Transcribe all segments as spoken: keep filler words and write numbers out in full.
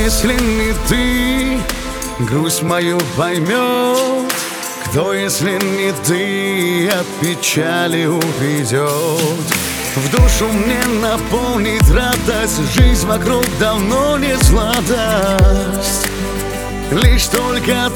если не ты, грусть мою поймет? Кто, если не ты, от печали уведет? В душу мне наполнит радость, жизнь вокруг давно не сладость. Лишь только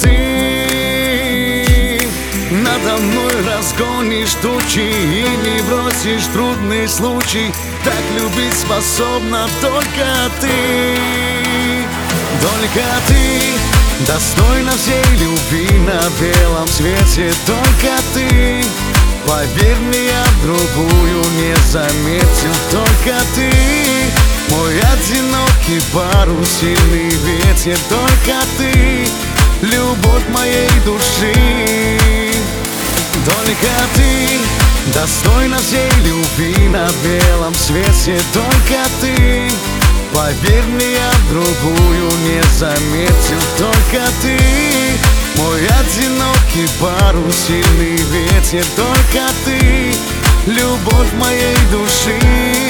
ты надо мной разгонишь тучи и не бросишь трудный случай. Так любить способна только ты, только ты достойна всей любви на белом свете. Только ты, поверь мне, я другую не заметил. Только ты, мой одинокий парус, сильный ветер. Только ты, любовь моей души. Только ты достойна всей любви на белом свете. Только ты, поверь мне, я другую не заметил. Только ты, мой одинокий парус, сильный ветер. Только ты, любовь моей души.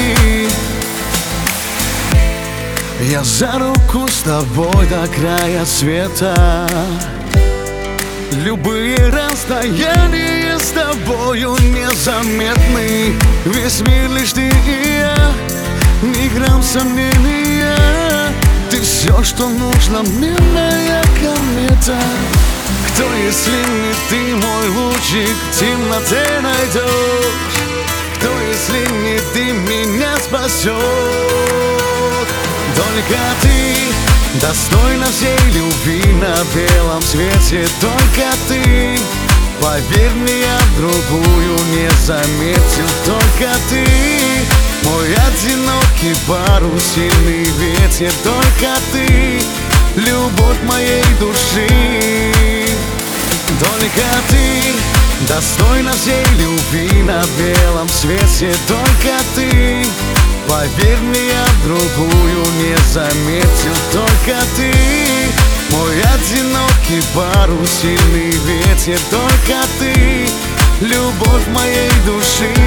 Я за руку с тобой до края света. Любые расстояния с тобою незаметны. Весь мир лишь ты и я, ни грамм сомнения. Ты все, что нужно мне, моя комета. Кто, если не ты, мой лучик, в темноте найдешь? Кто, если не ты, меня спасет? Только ты достойна всей любви на белом свете. Только ты, поверь мне, я другую не заметил. Только ты, мой одинокий парус, сильный ветер. Только ты, любовь моей души. Только ты достойна всей любви на белом свете. Только ты, поверь мне, я другую не заметил. Только ты, мой одинокий парус, сильный ветер. Только ты, любовь моей души.